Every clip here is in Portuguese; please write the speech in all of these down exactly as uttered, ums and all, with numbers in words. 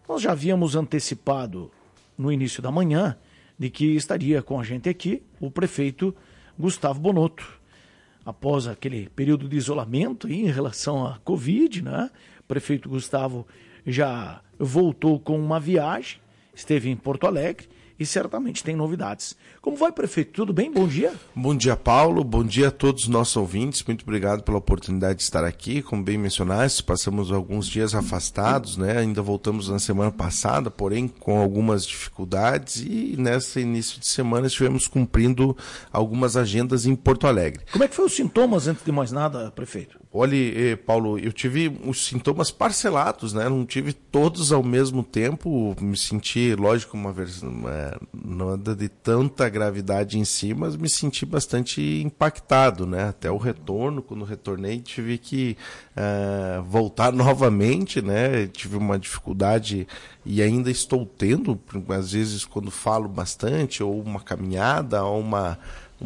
Nós já havíamos antecipado no início da manhã de que estaria com a gente aqui o prefeito Gustavo Bonotto. Após aquele período de isolamento em relação à Covid, né? O prefeito Gustavo já voltou com uma viagem, esteve em Porto Alegre e certamente tem novidades. Como vai, prefeito? Tudo bem? Bom dia. Bom dia, Paulo. Bom dia a todos os nossos ouvintes. Muito obrigado pela oportunidade de estar aqui. Como bem mencionaste, passamos alguns dias afastados, né? Ainda voltamos na semana passada, porém com algumas dificuldades, e nesse início de semana estivemos cumprindo algumas agendas em Porto Alegre. Como é que foi os sintomas, antes de mais nada, prefeito? Olha, Paulo, eu tive os sintomas parcelados, né? Não tive todos ao mesmo tempo. Me senti, lógico, uma versão, nada de tanta gravidade em si, mas me senti bastante impactado, né? Até o retorno, quando retornei, tive que uh, voltar novamente, né? Tive uma dificuldade e ainda estou tendo, às vezes, quando falo bastante, ou uma caminhada, ou uma,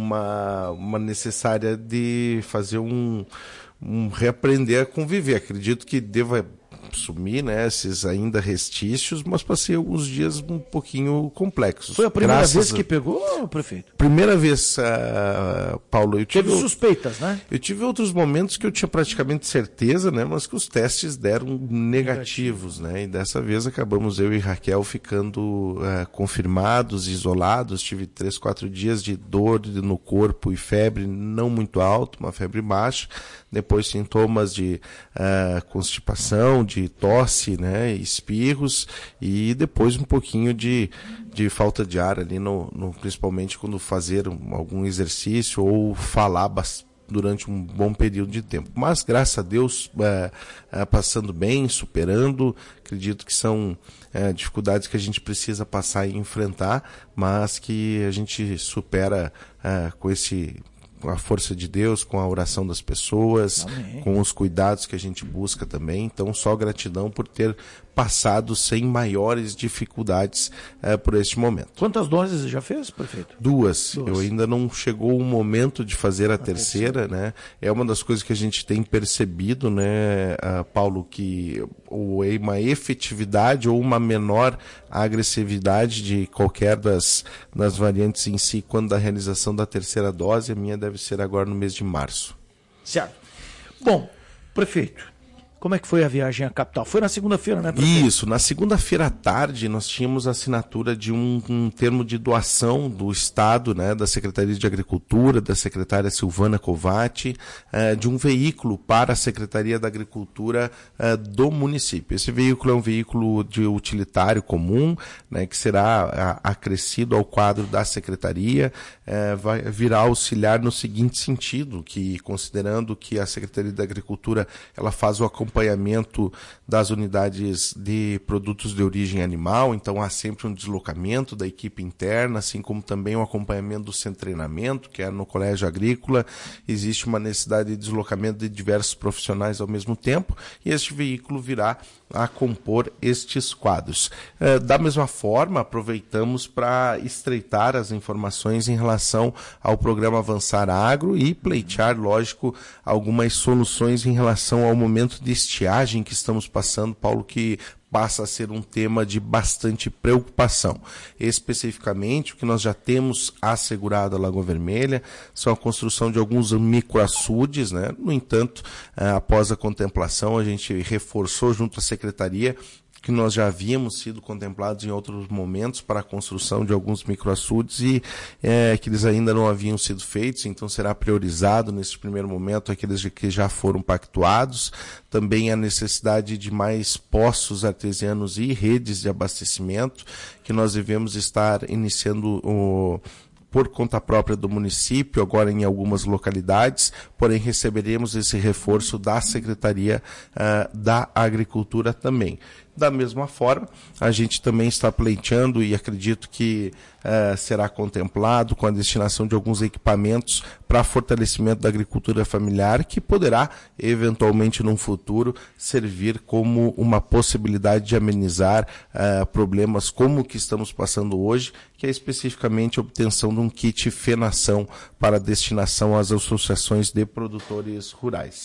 uma, uma necessária de fazer um... Um, reaprender a conviver. Acredito que deva sumir, né, esses ainda restícios, mas passei alguns dias um pouquinho complexos. Foi a primeira Graças vez a... que pegou, prefeito? Primeira vez, uh, Paulo. Eu tive Teve suspeitas, né? Eu tive outros momentos que eu tinha praticamente certeza, né, mas que os testes deram negativos, Negativo. né, e dessa vez acabamos eu e Raquel ficando uh, confirmados, isolados. Tive três, quatro dias de dor no corpo e febre não muito alta, uma febre baixa, depois sintomas de uh, constipação, de tosse, né, espirros, e depois um pouquinho de, de falta de ar ali, no, no, principalmente quando fazer um, algum exercício ou falar bastante durante um bom período de tempo. Mas, graças a Deus, é, é, passando bem, superando. Acredito que são é, dificuldades que a gente precisa passar e enfrentar, mas que a gente supera é, com esse... com a força de Deus, com a oração das pessoas, Amém. Com os cuidados que a gente busca também. Então, só gratidão por ter passado sem maiores dificuldades eh, por este momento. Quantas doses já fez, prefeito? Duas. Duas. Eu ainda não chegou o momento de fazer a, a terceira, terceira, né? É uma das coisas que a gente tem percebido, né, uh, Paulo, que ou é uma efetividade ou uma menor agressividade de qualquer das, das variantes em si quando da realização da terceira dose. A minha deve ser agora no mês de março. Certo. Bom, prefeito, como é que foi a viagem à capital? Foi na segunda-feira, né, prefeito? Isso, na segunda-feira à tarde nós tínhamos a assinatura de um, um termo de doação do Estado, né, da Secretaria de Agricultura, da secretária Silvana Covatti, eh, de um veículo para a Secretaria da Agricultura eh, do município. Esse veículo é um veículo de utilitário comum, né, que será a, acrescido ao quadro da Secretaria, eh, vai virá auxiliar no seguinte sentido, que considerando que a Secretaria da Agricultura ela faz o acompanhamento acompanhamento das unidades de produtos de origem animal, então há sempre um deslocamento da equipe interna, assim como também o acompanhamento do centro de treinamento, que é no colégio agrícola. Existe uma necessidade de deslocamento de diversos profissionais ao mesmo tempo, e este veículo virá a compor estes quadros. Da mesma forma, aproveitamos para estreitar as informações em relação ao programa Avançar Agro e pleitear, lógico, algumas soluções em relação ao momento de estiagem que estamos passando, Paulo, que passa a ser um tema de bastante preocupação. Especificamente, o que nós já temos assegurado à Lagoa Vermelha são a construção de alguns microaçudes, né? No entanto, após a contemplação, a gente reforçou junto à Secretaria que nós já havíamos sido contemplados em outros momentos para a construção de alguns microaçudes e é, que eles ainda não haviam sido feitos, então será priorizado nesse primeiro momento aqueles que já foram pactuados. Também a necessidade de mais poços artesianos e redes de abastecimento, que nós devemos estar iniciando o por conta própria do município, agora em algumas localidades, porém receberemos esse reforço da Secretaria uh, da Agricultura também. Da mesma forma, a gente também está pleiteando e acredito que uh, será contemplado com a destinação de alguns equipamentos para fortalecimento da agricultura familiar, que poderá, eventualmente, num futuro, servir como uma possibilidade de amenizar uh, problemas como o que estamos passando hoje, que é especificamente a obtenção de um kit Fenação para destinação às associações de produtores rurais.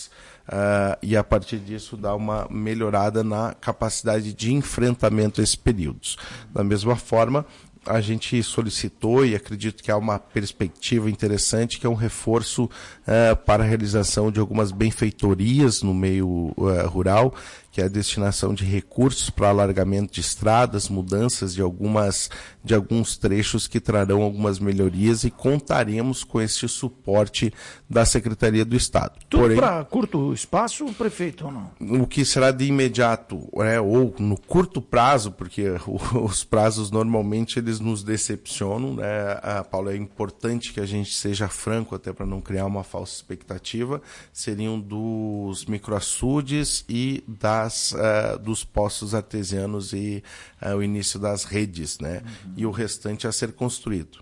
uh, e a partir disso dar uma melhorada na capacidade de enfrentamento a esses períodos. Da mesma forma, a gente solicitou, e acredito que há uma perspectiva interessante, que é um reforço uh, para a realização de algumas benfeitorias no meio uh, rural, que é a destinação de recursos para alargamento de estradas, mudanças de, algumas, de alguns trechos que trarão algumas melhorias, e contaremos com esse suporte da Secretaria do Estado. Tudo para curto espaço, prefeito, ou não? O que será de imediato, né, ou no curto prazo, porque os prazos normalmente eles nos decepcionam, né, ah, Paulo, é importante que a gente seja franco, até para não criar uma falsa expectativa, seriam dos microaçudes e das Uh, dos poços artesianos e uh, o início das redes, né? Uhum. E o restante a ser construído.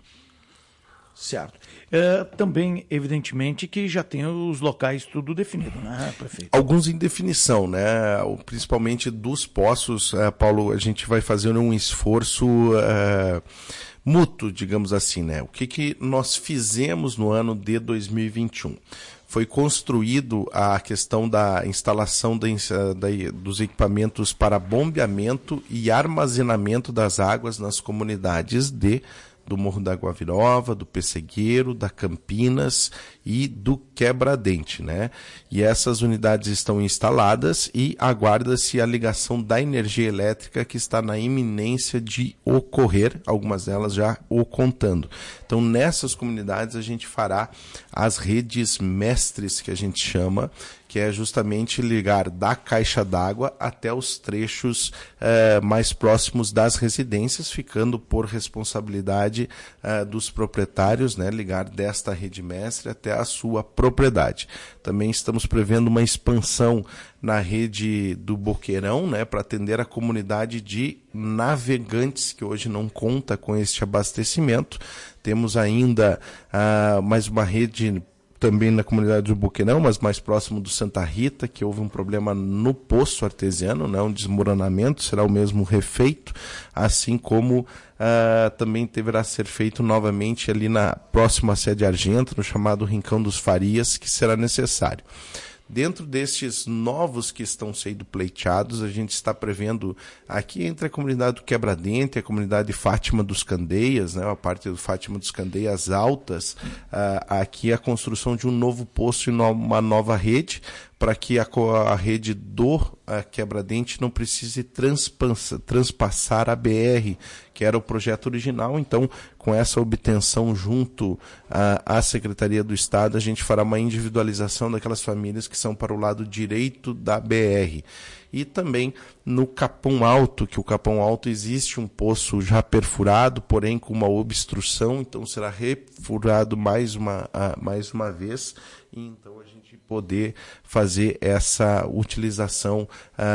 Certo. É, também, evidentemente, que já tem os locais tudo definido, né, prefeito? Alguns em definição, né? Principalmente dos poços, uh, Paulo, a gente vai fazer um esforço uh, mútuo, digamos assim, né? O que, que nós fizemos no ano de dois mil e vinte e um? Foi construído a questão da instalação da, da, dos equipamentos para bombeamento e armazenamento das águas nas comunidades de do Morro da Guavirova, do Pessegueiro, da Campinas e do Quebra-Dente, né? E essas unidades estão instaladas e aguarda-se a ligação da energia elétrica, que está na iminência de ocorrer, algumas delas já o contando. Então, nessas comunidades a gente fará as redes mestres, que a gente chama, que é justamente ligar da caixa d'água até os trechos eh, mais próximos das residências, ficando por responsabilidade eh, dos proprietários, né, ligar desta rede mestre até a sua propriedade. Também estamos prevendo uma expansão na rede do Boqueirão, né, para atender a comunidade de navegantes, que hoje não conta com este abastecimento. Temos ainda ah, mais uma rede também na comunidade do Boqueirão, mas mais próximo do Santa Rita, que houve um problema no poço artesiano, né, um desmoronamento, será o mesmo refeito, assim como uh, também deverá ser feito novamente ali na próxima sede Argenta, no chamado Rincão dos Farias, que será necessário. Dentro destes novos que estão sendo pleiteados, a gente está prevendo aqui entre a comunidade do Quebra-Dente e a comunidade de Fátima dos Candeias, né, a parte do Fátima dos Candeias Altas, uh, aqui a construção de um novo poço e no, uma nova rede, para que a, a rede do a Quebra-Dente não precise transpassa, transpassar a B R, que era o projeto original. Então, com essa obtenção junto à, à Secretaria do Estado, a gente fará uma individualização daquelas famílias que são para o lado direito da B R. E também no Capão Alto, que o Capão Alto existe um poço já perfurado, porém com uma obstrução, então será refurado mais uma, mais uma vez, e então a gente poder fazer essa utilização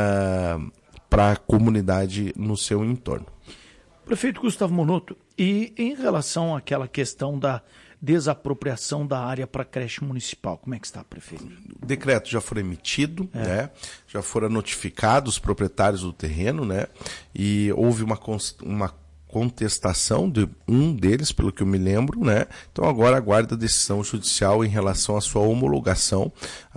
uh, para a comunidade no seu entorno. Prefeito Gustavo Monotto, e em relação àquela questão da desapropriação da área para creche municipal, como é que está, prefeito? O decreto já foi emitido, é. né? Já foram notificados os proprietários do terreno, né? E houve uma, uma contestação de um deles, pelo que eu me lembro, né? Então agora aguarda a decisão judicial em relação à sua homologação.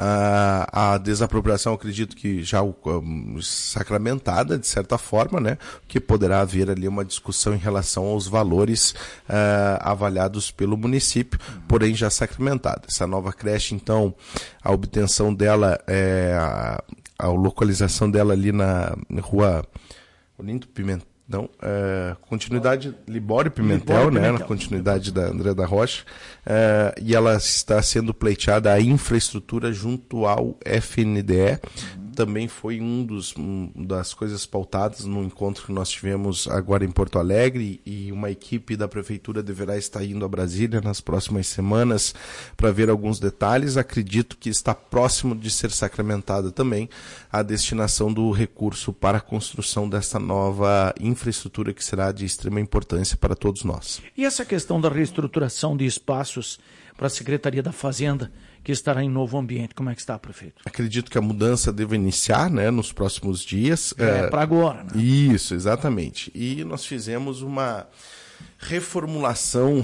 A, a desapropriação, acredito que já um, sacramentada, de certa forma, né? Que poderá haver ali uma discussão em relação aos valores uh, avaliados pelo município, porém já sacramentada. Essa nova creche, então, a obtenção dela, é, a, a localização dela ali na rua Olinto Pimentel, Não, é, continuidade Libório Pimentel, Libório né, Pimentel. Na continuidade da André da Rocha, é, e ela está sendo pleiteada a infraestrutura junto ao F N D E. Uhum. Também foi um dos um, das coisas pautadas no encontro que nós tivemos agora em Porto Alegre, e uma equipe da prefeitura deverá estar indo a Brasília nas próximas semanas para ver alguns detalhes. Acredito que está próximo de ser sacramentada também a destinação do recurso para a construção dessa nova infraestrutura, que será de extrema importância para todos nós. E essa questão da reestruturação de espaços para a Secretaria da Fazenda, que estará em novo ambiente, como é que está, prefeito? Acredito que a mudança deve iniciar, né, nos próximos dias. É, é para agora, né? Isso, exatamente. E nós fizemos uma reformulação,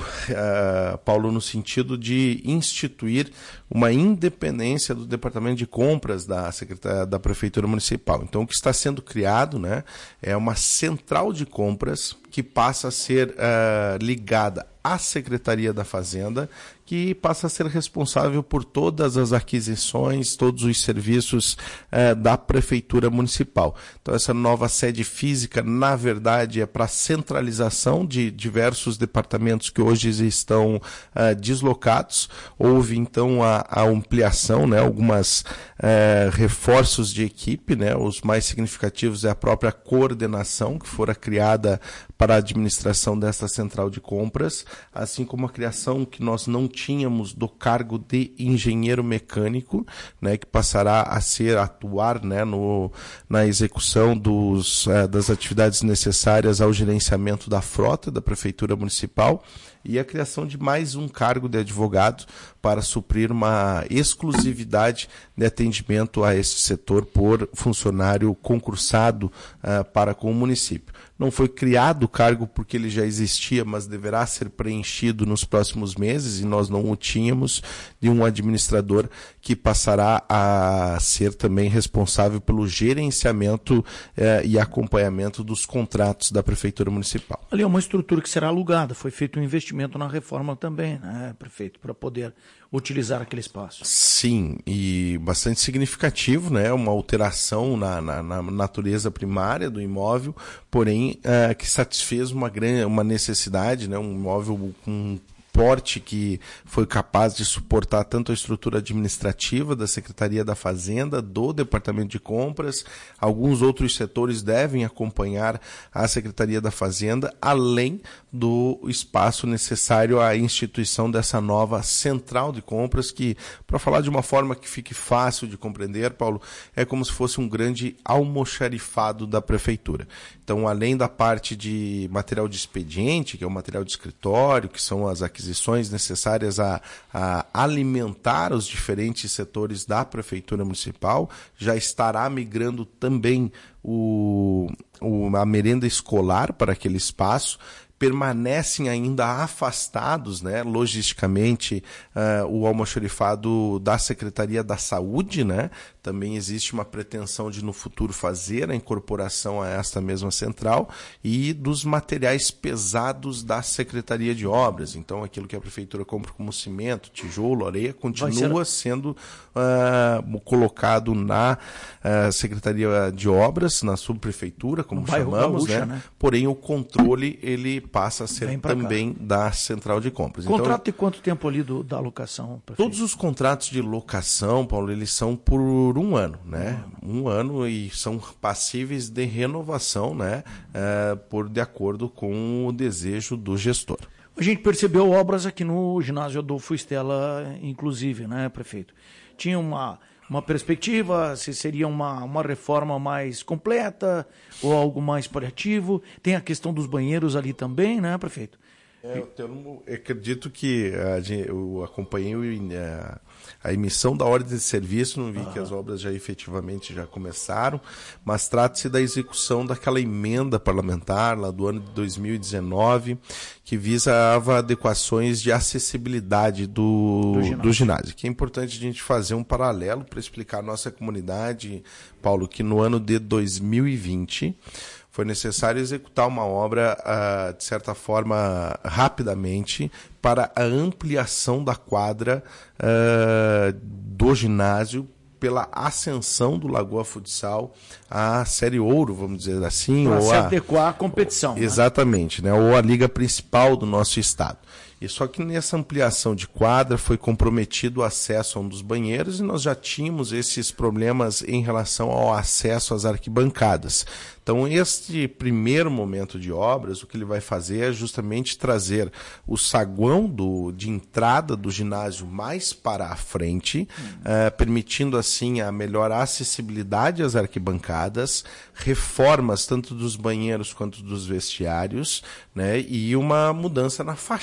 uh, Paulo, no sentido de instituir uma independência do Departamento de Compras da, Secretaria, da Prefeitura Municipal. Então, o que está sendo criado, né, é uma central de compras que passa a ser uh, ligada à Secretaria da Fazenda, que passa a ser responsável por todas as aquisições, todos os serviços uh, da Prefeitura Municipal. Então, essa nova sede física, na verdade, é para a centralização de diversos departamentos que hoje estão uh, deslocados. Houve, então, a, a ampliação, né, algumas uh, reforços de equipe, né, os mais significativos é a própria coordenação, que fora criada para a administração desta central de compras, assim como a criação que nós não tínhamos do cargo de engenheiro mecânico, né, que passará a ser, atuar, né, no, na execução dos, uh, das atividades necessárias ao gerenciamento da frota da Prefeitura Municipal, e a criação de mais um cargo de advogado para suprir uma exclusividade de atendimento a este setor por funcionário concursado uh, para com o município. Não foi criado o cargo porque ele já existia, mas deverá ser preenchido nos próximos meses, e nós não o tínhamos, de um administrador que passará a ser também responsável pelo gerenciamento eh, e acompanhamento dos contratos da Prefeitura Municipal. Ali é uma estrutura que será alugada, foi feito um investimento na reforma também, né, prefeito, para poder utilizar aquele espaço. Sim, e bastante significativo, né? Uma alteração na, na, na natureza primária do imóvel, porém uh, que satisfez uma, grande, uma necessidade, né? Um imóvel com porte que foi capaz de suportar tanto a estrutura administrativa da Secretaria da Fazenda, do Departamento de Compras. Alguns outros setores devem acompanhar a Secretaria da Fazenda, além do espaço necessário à instituição dessa nova central de compras, que, para falar de uma forma que fique fácil de compreender, Paulo, é como se fosse um grande almoxarifado da Prefeitura. Então, além da parte de material de expediente, que é o material de escritório, que são as aquisições necessárias a, a alimentar os diferentes setores da Prefeitura Municipal, já estará migrando também o, o, a merenda escolar para aquele espaço. Permanecem ainda afastados, né, logisticamente, uh, o almoxarifado da Secretaria da Saúde, né? Também existe uma pretensão de, no futuro, fazer a incorporação a esta mesma central, e dos materiais pesados da Secretaria de Obras. Então, aquilo que a Prefeitura compra como cimento, tijolo, areia, continua ser... sendo uh, colocado na uh, Secretaria de Obras, na subprefeitura, como chamamos, Gaúcha, né? né? Porém, o controle, ele passa a ser também cá. Da central de compras. Contrato então, de quanto tempo ali do, da locação, prefeito? Todos os contratos de locação, Paulo, eles são por um ano, né? Um, um ano, e são passíveis de renovação, né? É, por de acordo com o desejo do gestor. A gente percebeu obras aqui no ginásio Adolfo Stella, inclusive, né, prefeito? Tinha uma... Uma perspectiva, se seria uma, uma reforma mais completa ou algo mais paliativo. Tem a questão dos banheiros ali também, né, prefeito? É, eu, tenho, eu acredito que a, eu acompanhei a, a emissão da ordem de serviço, não vi ah. que as obras já efetivamente já começaram, mas trata-se da execução daquela emenda parlamentar lá do ano de dois mil e dezenove, que visava adequações de acessibilidade do, do, ginásio. do ginásio. Que é importante a gente fazer um paralelo para explicar à nossa comunidade, Paulo, que no ano de dois mil e vinte... foi necessário executar uma obra, uh, de certa forma, rapidamente, para a ampliação da quadra uh, do ginásio, pela ascensão do Lagoa Futsal à Série Ouro, vamos dizer assim. Para ou se a, adequar à competição. Ou, exatamente, né? Ou a liga principal do nosso estado. E só que nessa ampliação de quadra foi comprometido o acesso a um dos banheiros, e nós já tínhamos esses problemas em relação ao acesso às arquibancadas. Então, este primeiro momento de obras, o que ele vai fazer é justamente trazer o saguão do, de entrada do ginásio mais para a frente, uhum. uh, permitindo assim a melhor acessibilidade às arquibancadas, reformas tanto dos banheiros quanto dos vestiários, né, e uma mudança na fachada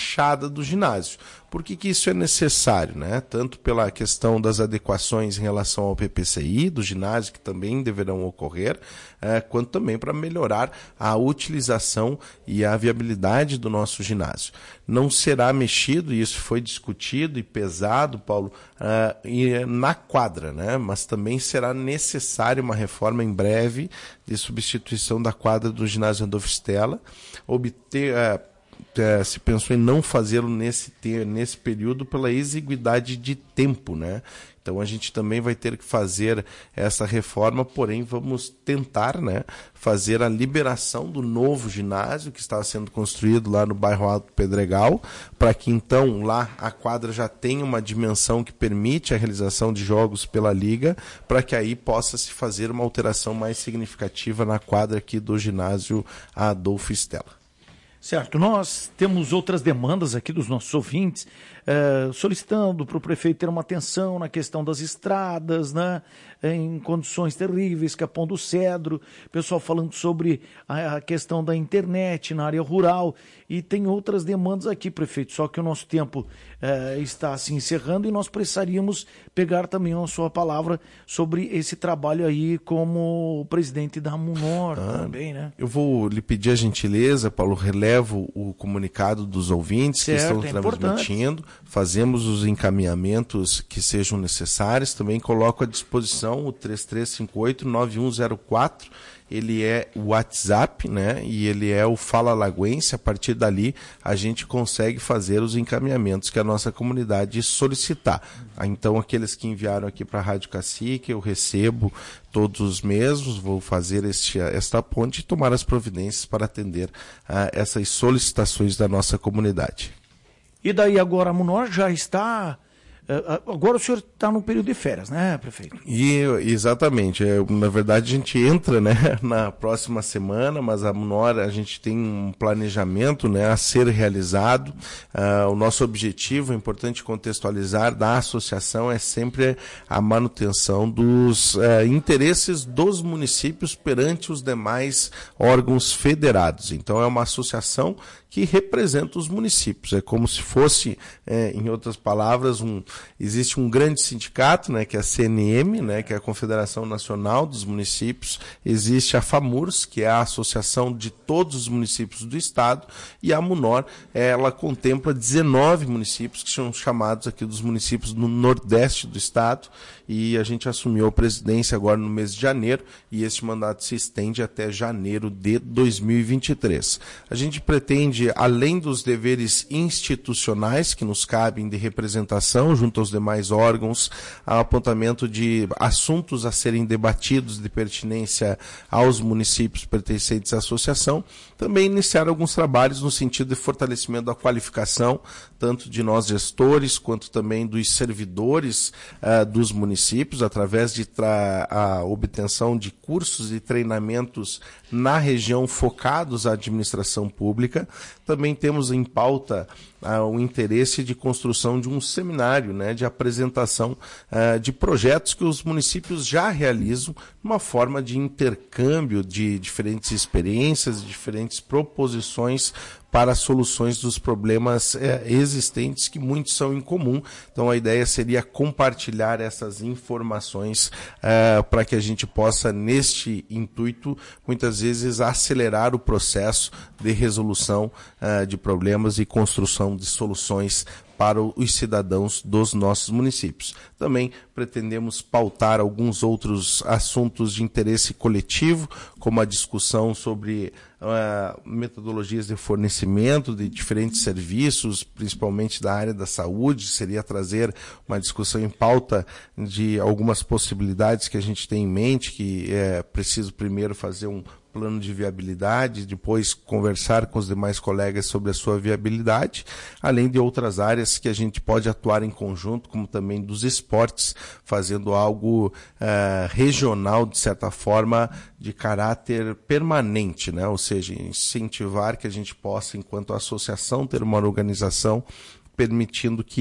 quadra do ginásio. Por que que isso é necessário, né? Tanto pela questão das adequações em relação ao P P C I do ginásio, que também deverão ocorrer, é, quanto também para melhorar a utilização e a viabilidade do nosso ginásio. Não será mexido, e isso foi discutido e pesado, Paulo, uh, e na quadra, né? Mas também será necessária uma reforma em breve de substituição da quadra do ginásio Adolfo Stella, obter... Uh, É, se pensou em não fazê-lo nesse, nesse período pela exiguidade de tempo, né? Então a gente também vai ter que fazer essa reforma, porém vamos tentar, né, fazer a liberação do novo ginásio que está sendo construído lá no bairro Alto Pedregal, para que então lá a quadra já tenha uma dimensão que permite a realização de jogos pela liga, para que aí possa se fazer uma alteração mais significativa na quadra aqui do ginásio Adolfo Stella. Certo, nós temos outras demandas aqui dos nossos ouvintes, eh, solicitando para o prefeito ter uma atenção na questão das estradas, né, em condições terríveis, Capão do Cedro, pessoal falando sobre a, a questão da internet na área rural, e tem outras demandas aqui, prefeito, só que o nosso tempo eh, está se encerrando e nós precisaríamos pegar também a sua palavra sobre esse trabalho aí como presidente da Munor ah, também, né? Eu vou lhe pedir a gentileza, Paulo, relevo o comunicado dos ouvintes certo, que estão é transmitindo, importante. Fazemos os encaminhamentos que sejam necessários, também coloco à disposição o três três cinco oito nove um zero quatro, ele é o WhatsApp, né? E ele é o Fala Lagoense. A partir dali a gente consegue fazer os encaminhamentos que a nossa comunidade solicitar. Então aqueles que enviaram aqui para a Rádio Cacique, eu recebo todos os mesmos, vou fazer este, esta ponte e tomar as providências para atender a essas solicitações da nossa comunidade. E daí agora a Munor já está... Agora o senhor está no período de férias, né, prefeito? E, exatamente. É, na verdade, a gente entra, né, na próxima semana, mas a Munor, a gente tem um planejamento, né, a ser realizado. Uh, o nosso objetivo, é importante contextualizar, da associação é sempre a manutenção dos uh, interesses dos municípios perante os demais órgãos federados. Então, é uma associação que representa os municípios. É como se fosse, é, em outras palavras, um, existe um grande sindicato, né, que é a C N M, né, que é a Confederação Nacional dos Municípios, existe a FAMURS, que é a Associação de todos os municípios do Estado, e a Munor, ela contempla dezenove municípios, que são chamados aqui dos municípios do Nordeste do Estado, e a gente assumiu a presidência agora no mês de janeiro, e este mandato se estende até janeiro de dois mil e vinte e três. A gente pretende, além dos deveres institucionais que nos cabem de representação junto aos demais órgãos, ao apontamento de assuntos a serem debatidos de pertinência aos municípios pertencentes à associação, também iniciar alguns trabalhos no sentido de fortalecimento da qualificação, tanto de nós gestores, quanto também dos servidores uh, dos municípios, através de tra- a obtenção de cursos e treinamentos na região focados à administração pública. Também temos em pauta uh, o interesse de construção de um seminário, né, de apresentação uh, de projetos que os municípios já realizam, uma forma de intercâmbio de diferentes experiências, diferentes proposições para soluções dos problemas é, existentes, que muitos são em comum. Então a ideia seria compartilhar essas informações é, para que a gente possa, neste intuito, muitas vezes acelerar o processo de resolução é, de problemas e construção de soluções para os cidadãos dos nossos municípios. Também pretendemos pautar alguns outros assuntos de interesse coletivo, como a discussão sobre uh, metodologias de fornecimento de diferentes serviços, principalmente da área da saúde. Seria trazer uma discussão em pauta de algumas possibilidades que a gente tem em mente, que é preciso primeiro fazer um plano de viabilidade, depois conversar com os demais colegas sobre a sua viabilidade, além de outras áreas que a gente pode atuar em conjunto, como também dos esportes, fazendo algo uh, regional, de certa forma, de caráter permanente, né? Ou seja, incentivar que a gente possa, enquanto associação, ter uma organização permitindo que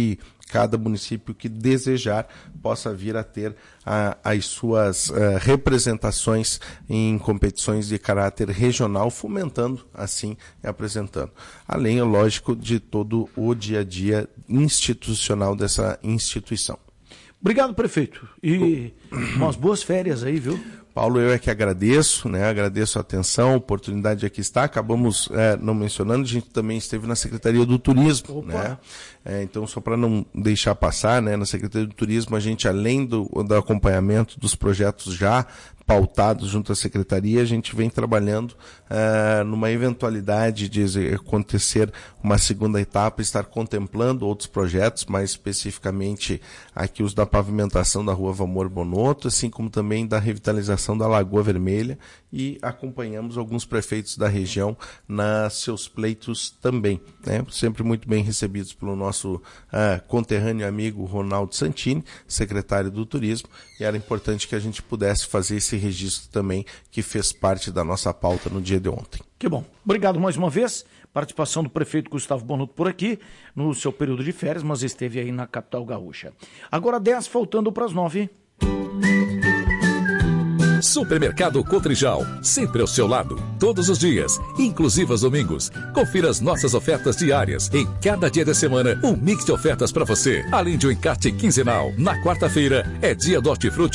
cada município que desejar possa vir a ter a, as suas uh, representações em competições de caráter regional, fomentando assim e apresentando. Além, é lógico, de todo o dia a dia institucional dessa instituição. Obrigado, prefeito. E umas boas férias aí, viu? Paulo, eu é que agradeço, né? Agradeço a atenção, a oportunidade de aqui estar. Acabamos é, não mencionando, a gente também esteve na Secretaria do Turismo, Opa. né? É, então, só para não deixar passar, né? Na Secretaria do Turismo, a gente, além do, do acompanhamento dos projetos já pautados junto à Secretaria, a gente vem trabalhando uh, numa eventualidade de acontecer uma segunda etapa, estar contemplando outros projetos, mais especificamente aqui os da pavimentação da Rua Valmor Bonotto, assim como também da revitalização da Lagoa Vermelha, e acompanhamos alguns prefeitos da região nas seus pleitos também, né? Sempre muito bem recebidos pelo nosso uh, conterrâneo amigo Ronaldo Santini, secretário do Turismo, e era importante que a gente pudesse fazer esse registro também, que fez parte da nossa pauta no dia de ontem. Que bom. Obrigado mais uma vez. Participação do prefeito Gustavo Bonotto por aqui, no seu período de férias, mas esteve aí na capital gaúcha. Agora dez, faltando para as nove. Supermercado Cotrijal, sempre ao seu lado, todos os dias, inclusive aos domingos. Confira as nossas ofertas diárias. Em cada dia da semana, um mix de ofertas para você, além de um encarte quinzenal. Na quarta-feira, é dia do hortifruti